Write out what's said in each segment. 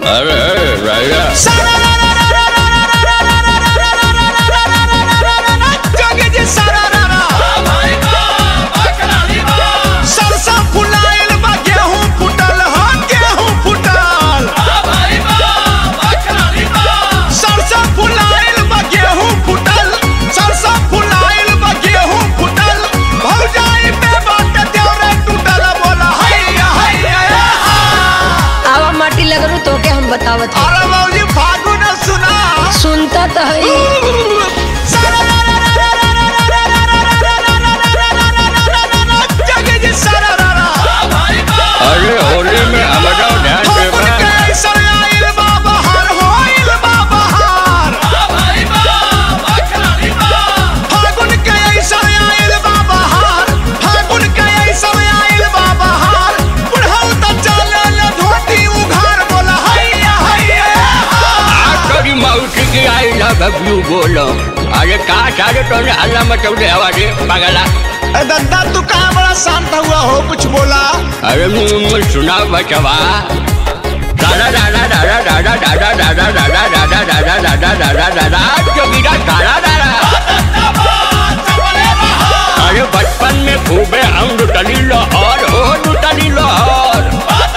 अरे राजा सरसा फुलाइल बा गेहूं फुटल ह गेहूं फुटल सरसा फुलाइल बा गेहूं फुटल सरसा फुलाइल बा गेहूं फुटल भौजाई में बात देवरे टूटल बोला हैया हैया आवा माटी लगरू तो के हम बतावत है। अरे मौजी फागुन सुना सुनता तो है। अरे होली में हमारा ध्यान भव्यू बोलो। अरे कहा सारे तो हल्ला मचौले हवा दे पागला। दद्दा तू कहाँ बड़ा शांत हुआ हो कुछ बोला। अरे मुँह सुना बचवा दादा दादा दादा दादा दादा दादा दादा दादा दादा दादा दादा दादा जोगिरा दादा दादा। अरे बचपन में खूबे हम लुटली लाहौर हो लुटली लाहौर।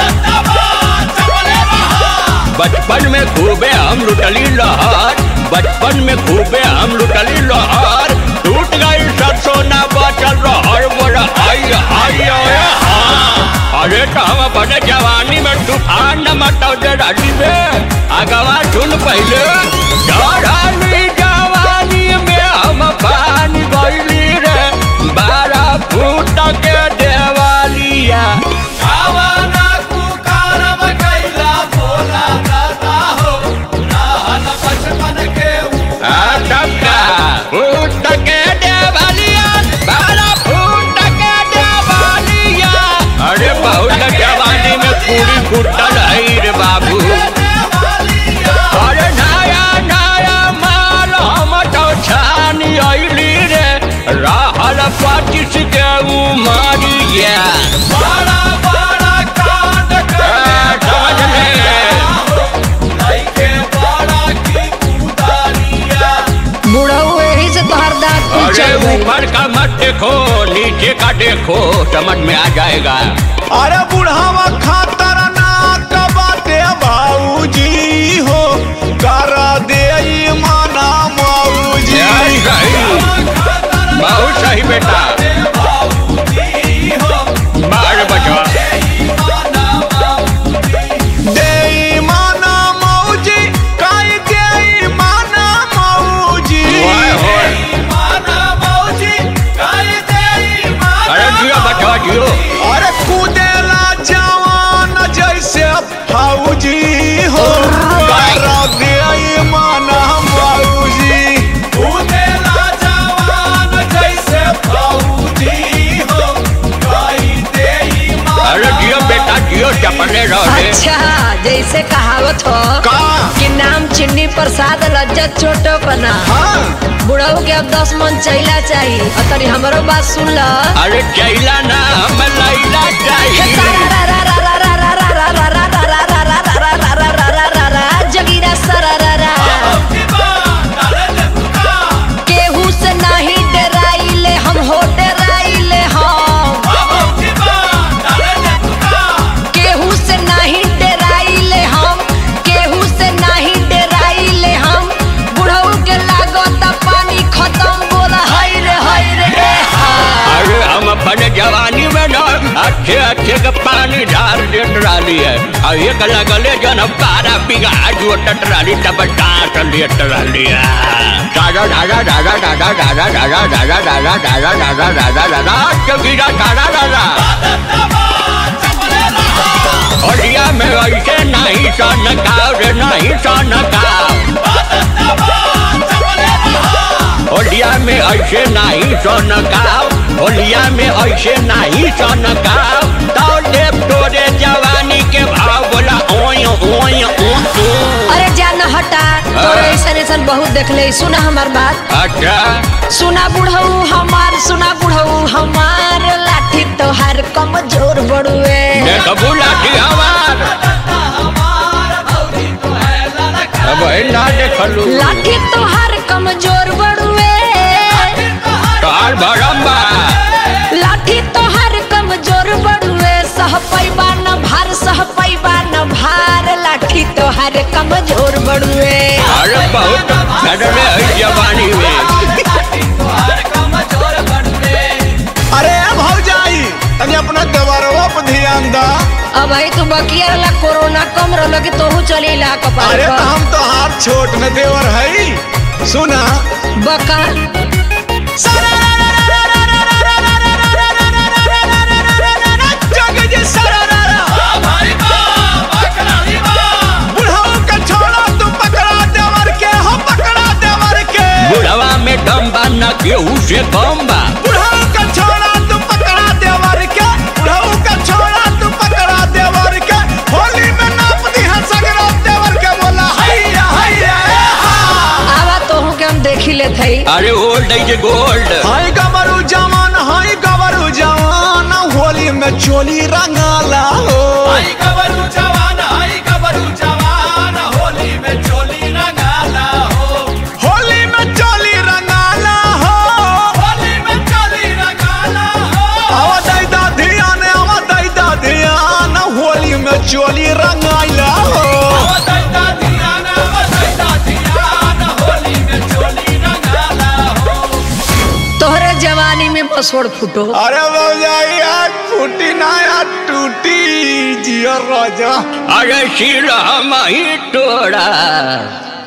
बचपन में खूबे हम लुटली लाहौर बचपन में खूबे हम लुटली लाहौर। टूट गई सरसों ना बचल रहर बोला आई आई अरे तो हम अपने जवानी में तूफान न मचाओ दे राजी में आगवा सुन पहले चढ़ाली जवानी में हम पानी गईली रे 12 फुट के देवालिया। अरे बहुत जवानी में पूरी कुटल है रे बाबू। अरे नया नया माल हम तो छानी अइली रे रहल 25 के उमरिया। बड़ा बड़ा कांड समझ ले बुढ़ऊ यही से तोहर दांत अरे पीछे ऊपर का मत देखो नीचे का देखो समझ में आ जाएगा। अरे बुढ़ावा खातर ना कबाते भाऊजी हो कर दे माना मौजी। बहुत सही बेटा बाहर बचवा दे माना मौजी काई दे माना मौजी। अरे जियो बचवा जियो। अरे कूदेला जवान जैसे फौजी हो कर दे माना मौजी। कूदेला जवान जैसे फौजी हो कई दे अरे जियो बेटा जियो चपले रहे। अच्छा जैसे कहावत हो का कि नाम चिन्नी प्रसाद लज्जत छोटो बना। हाँ बुढ़ऊ के अब 10 मन चैला चाहिए और तनी हमरो बात सुन ल। अरे चैला ना हम लैला चाहिए। जगीरा सरारा केहू से नहीं डराइले हम हो डराइले हम केहू से नहीं डराइले हम केहू से नहीं डराइले हम। बुढ़ऊ के लागत पानी खत्म बोला हाय रे अरे हम अपने जवानी में ना अच्छे अच्छे का पानी ढार देत रही है और एक लगले जन पारा पिगा जो टटराली तब डांट लेत रही है। दादा दादा दादा दादा दादा दादा दादा दादा दादा दादा दादा दादा जोगिरा दादा दादा। होलिया में ऐसे नहीं सनकाओ रे नहीं सनकाओ। होलिया में ऐसे नहीं सनकाओ होलिया में ऐसे नहीं सनकाओ। तो देव तोरे जवानी के भाव बोला ओय ओय ओय। अरे जान हटा तोरे ऐसन बहुत देखले। सुना हमार बात अच्छा सुना बुढ़ऊ हमार लाठी तोहार कमजोर बड़ुए। देख बुलाठी हमार अब ना देखलू लाठी तोहार कमजोर बड़ुए, तोहार भरम्बा लाठी तोहार कमजोर बड़ुए, सह पैबा न भार, सह पैबा न भार, लाठी तोहार कमजोर बड़ुए। अरे बहुत डरले है जवानी में। अरे भौजाई तनी अपना देवरवा पर ध्यान दा। अब भाई तू बकिया ला कोरोना कम रहलो कि तोहू चली ला कपार अरे पर। हम तो हाथ छोट न देवर है सुना बका जग जी सरारा बुढ़ऊ का छोड़ा तू पकड़ा देवर के हो पकड़ा देवर के बुढ़वा में दम बा न केहू से कम बा। बुढ़ऊ का छोड़ा तू पकड़ा देवर के बुढ़ऊ का छोड़ा तू पकड़ा देवर के होली में नाप दी है सगरा देवर के बोला हैया हैया आवा तोहू के हम देखी ले थई। अरे ओल्ड इज गोल्ड। हाय गबरू जवान होली में चोली रंगाला हो आई गबरू जवान होली में चोली रंगाला हो, होली में चोली रंगाला हो होली में चोली रंगाला हो। आवा दैदा ध्यान होली में चोली रंगाला हो दैदा ध्यान होली में चोली रंगाला हो। तोहरे जवानी में बसोड़ फुटो। अरे भौजाई आज फूटी ना यार टूटी जियो राजा अरे सिर हम ही तोड़ा